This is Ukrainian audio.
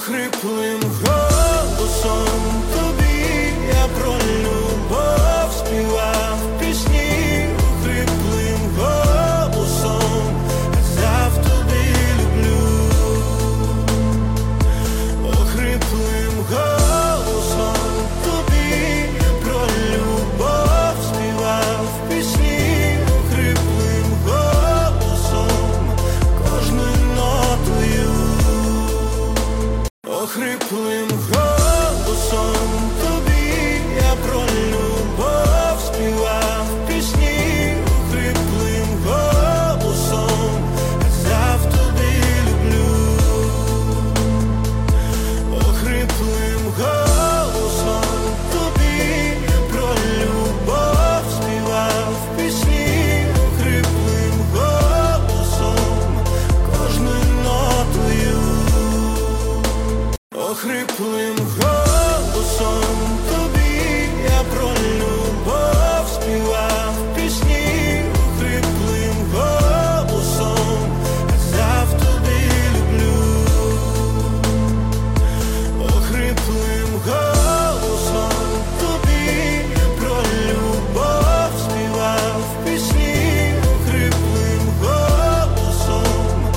Охриплим голосом тобі я про любов співав пісні, охриплим голосом казав тобі люблю, охриплим голосом тобі я про любов співав пісні, охриплим голосом кожною нотою. Охриплим голосом тобі я про любов співав пісні, охриплим голосом казав тобі люблю, охриплим голосом тобі я про любов співав пісні, охриплим голосом кожною нотою. Охриплим голосом